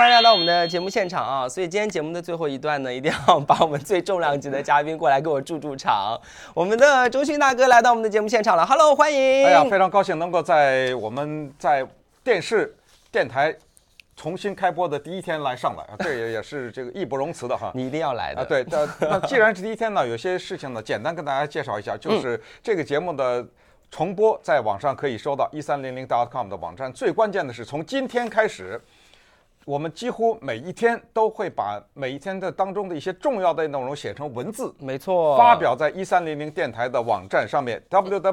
欢迎来到我们的节目现场啊！所以今天节目的最后一段呢，一定要把我们最重量级的嘉宾过来给我驻场。我们的周迅大哥来到我们的节目现场了 ，Hello， 欢迎！ 哎呀，非常高兴能够在我们在电视、电台重新开播的第一天来上来，这也是这个义不容辞的哈。 你一定要来的。 对，那既然是第一天呢，有些事情呢，简单跟大家介绍一下，就是这个节目的重播在网上可以收到1300.com 的网站。最关键的是，从今天开始，我们几乎每一天都会把每一天的当中的一些重要的内容写成文字， 没错， 发表在1300电台的网站上面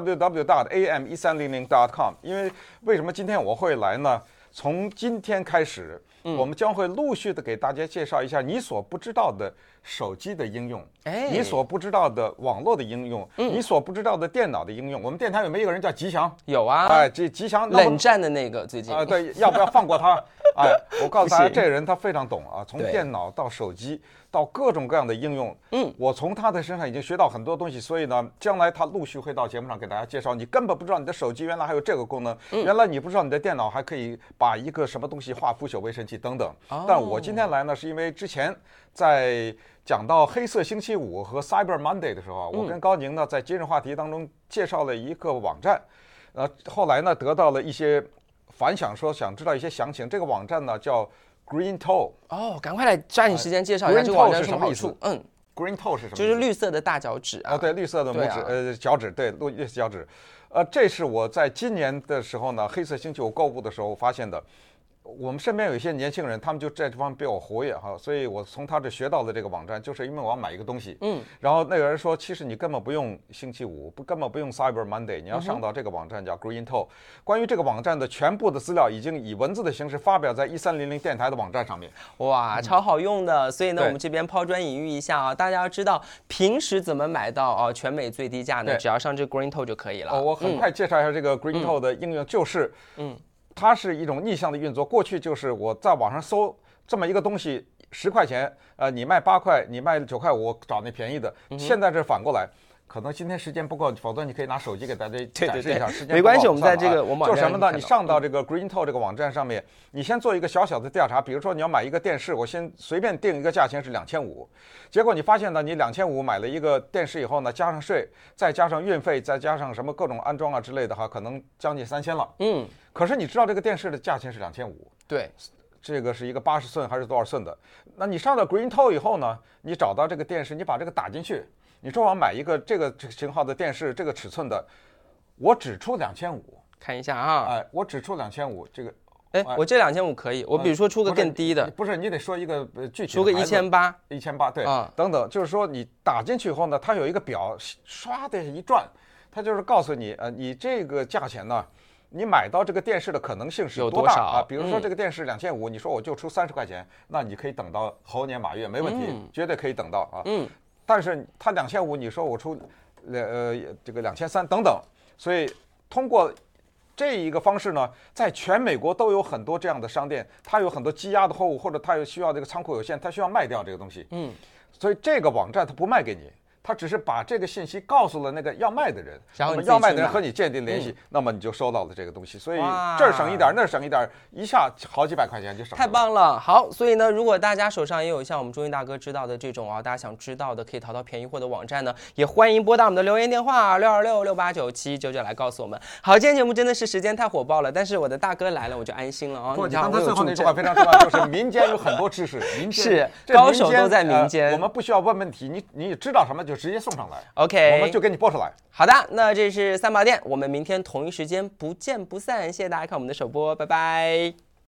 www.am1300.com。因为什么今天我会来呢？从今天开始，我们将会陆续的给大家介绍一下你所不知道的手机的应用，你所不知道的网络的应用，你所不知道的电脑的应用。我们电台有没有一个人叫吉祥？ 有啊， 哎，这吉祥冷战的那个最近啊，对，要不要放过他？哎，我告诉大家，这个人他非常懂啊，从电脑到手机到各种各样的应用，我从他的身上已经学到很多东西，所以呢，将来他陆续会到节目上给大家介绍。你根本不知道你的手机原来还有这个功能，原来你不知道你的电脑还可以把一个什么东西化腐朽为神奇等等。但我今天来呢，是因为之前在讲到黑色星期五和 Cyber Monday 的时候，我跟高宁呢在今日话题当中介绍了一个网站，后来呢得到了一些反响，说想知道一些详情。这个网站呢叫 Green Toe。 哦，赶快来抓紧时间介绍一下这个网站什么好处。 Green Toe 是什么？ 就是绿色的大脚趾啊。 对，绿色的拇指，脚趾，对，绿色脚趾。这是我在今年的时候呢，黑色星期五购物的时候发现的。我们身边有一些年轻人，他们就在这方面比我活跃哈，所以我从他这学到的这个网站，就是因为我要买一个东西，然后那个人说，其实你根本不用星期五，根本不用 Cyber Monday， 你要上到这个网站叫 Green Toe。关于这个网站的全部的资料，已经以文字的形式发表在1300电台的网站上面。 哇，超好用的！所以呢，我们这边抛砖引玉一下啊，大家要知道平时怎么买到全美最低价呢？只要上这 Green Toe 就可以了。 我很快介绍一下这个 Green Toe 的应用，就是它是一种逆向的运作。过去就是我在网上搜这么一个东西，10块钱，你卖8块，你卖9块5，我找那便宜的。现在这反过来，可能今天时间不够，否则你可以拿手机给大家展示一下。时间没关系，我们在这个我们就什么呢？你上到这个 Green Toe 这个网站上面，你先做一个小小的调查，比如说你要买一个电视，我先随便定一个价钱是2500，结果你发现呢，你2500买了一个电视以后呢，加上税，再加上运费，再加上什么各种安装啊之类的哈，可能将近3000了。可是你知道这个电视的价钱是2500， 对， 这个是一个80寸还是多少寸的？那你上到 Green Toe 以后呢，你找到这个电视，你把这个打进去，你说我要买一个这个型号的电视，这个尺寸的，我只出2500。 看一下啊， 我只出2500，这个， 我这2500可以，我比如说出个更低的， 不是你得说一个具体的， 出个1800， 对，等等，就是说你打进去以后呢，它有一个表，唰的一转，它就是告诉你，你这个价钱呢，你买到这个电视的可能性是多大啊？比如说这个电视2500，你说我就出30块钱，那你可以等到猴年马月没问题，绝对可以等到啊。但是它2500，你说我出这个2300等等，所以通过这一个方式呢，在全美国都有很多这样的商店，它有很多积压的货物，或者它有需要这个仓库有限，它需要卖掉这个东西。所以这个网站它不卖给你。他只是把这个信息告诉了那个要卖的人， 然后要卖的人和你建立联系，那么你就收到了这个东西。所以这儿省一点，那儿省一点，一下好几百块钱就省了。 太棒了！好，所以呢，如果大家手上也有像我们周云大哥知道的这种大家想知道的可以淘到便宜货的网站呢，也欢迎拨打我们的留言电话626689799来告诉我们。好，今天节目真的是时间太火爆了，但是我的大哥来了，我就安心了啊。 你看，刚才最后那句话非常重要，就是民间有很多知识，民间是高手都在民间， 我们不需要问问题，你知道什么就直接送上来。 OK， 我们就给你播出来。 好的，那这是三宝店，我们明天同一时间不见不散。谢谢大家看我们的首播，拜拜。